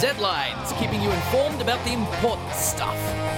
Z-Lines, keeping you informed about the important stuff.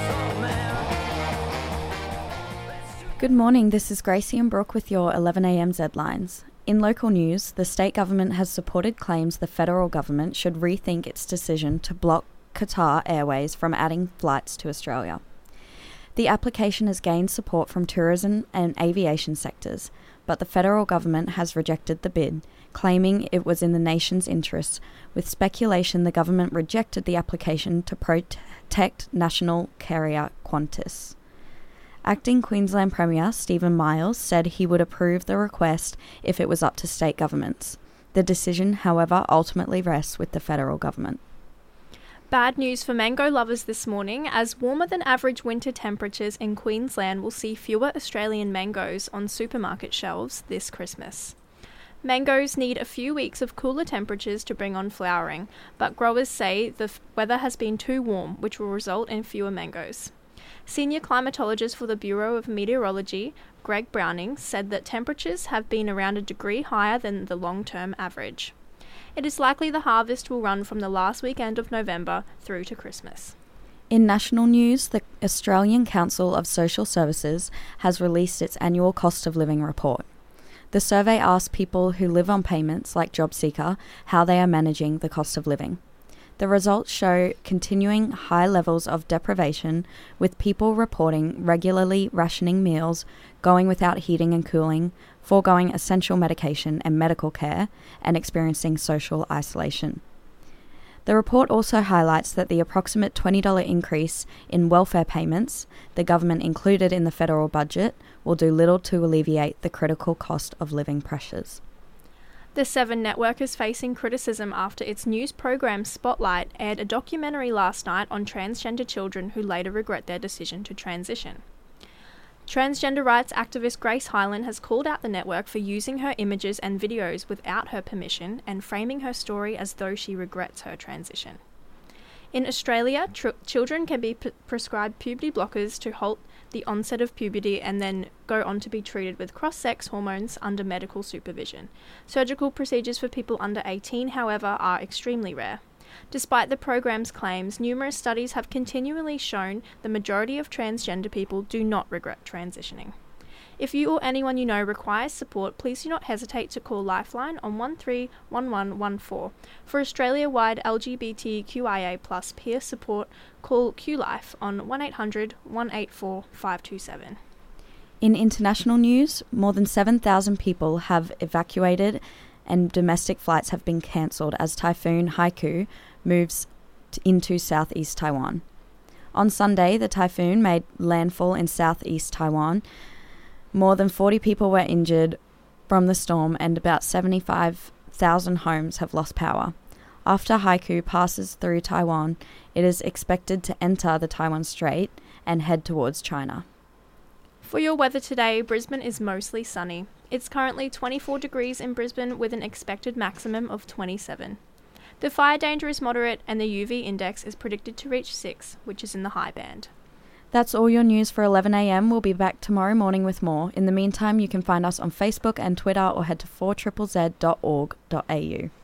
Good morning, this is Gracie and Brooke with your 11am Z-Lines. In local news, the state government has supported claims the federal government should rethink its decision to block Qatar Airways from adding flights to Australia. The application has gained support from tourism and aviation sectors, but the federal government has rejected the bid, claiming it was in the nation's interest, with speculation the government rejected the application to protect national carrier Qantas. Acting Queensland Premier Stephen Miles said he would approve the request if it was up to state governments. The decision, however, ultimately rests with the federal government. Bad news for mango lovers this morning, as warmer than average winter temperatures in Queensland will see fewer Australian mangoes on supermarket shelves this Christmas. Mangoes need a few weeks of cooler temperatures to bring on flowering, but growers say the weather has been too warm, which will result in fewer mangoes. Senior climatologist for the Bureau of Meteorology, Greg Browning, said that temperatures have been around a degree higher than the long-term average. It is likely the harvest will run from the last weekend of November through to Christmas. In national news, the Australian Council of Social Services has released its annual cost of living report. The survey asked people who live on payments like JobSeeker how they are managing the cost of living. The results show continuing high levels of deprivation, with people reporting regularly rationing meals, going without heating and cooling, foregoing essential medication and medical care, and experiencing social isolation. The report also highlights that the approximate $20 increase in welfare payments the government included in the federal budget will do little to alleviate the critical cost of living pressures. The Seven Network is facing criticism after its news program Spotlight aired a documentary last night on transgender children who later regret their decision to transition. Transgender rights activist Grace Hyland has called out the network for using her images and videos without her permission and framing her story as though she regrets her transition. In Australia, children can be prescribed puberty blockers to halt the onset of puberty and then go on to be treated with cross-sex hormones under medical supervision. Surgical procedures for people under 18, however, are extremely rare. Despite the program's claims, numerous studies have continually shown the majority of transgender people do not regret transitioning. If you or anyone you know requires support, please do not hesitate to call Lifeline on 131114. For Australia-wide LGBTQIA+ peer support, call QLife on 1800 184 527. In international news, more than 7,000 people have evacuated and domestic flights have been cancelled as Typhoon Haiku moves into southeast Taiwan. On Sunday, the typhoon made landfall in southeast Taiwan. More than 40 people were injured from the storm and about 75,000 homes have lost power. After Haiku passes through Taiwan, it is expected to enter the Taiwan Strait and head towards China. For your weather today, Brisbane is mostly sunny. It's currently 24 degrees in Brisbane with an expected maximum of 27. The fire danger is moderate and the UV index is predicted to reach 6, which is in the high band. That's all your news for 11am. We'll be back tomorrow morning with more. In the meantime, you can find us on Facebook and Twitter or head to 4ZZZ.org.au.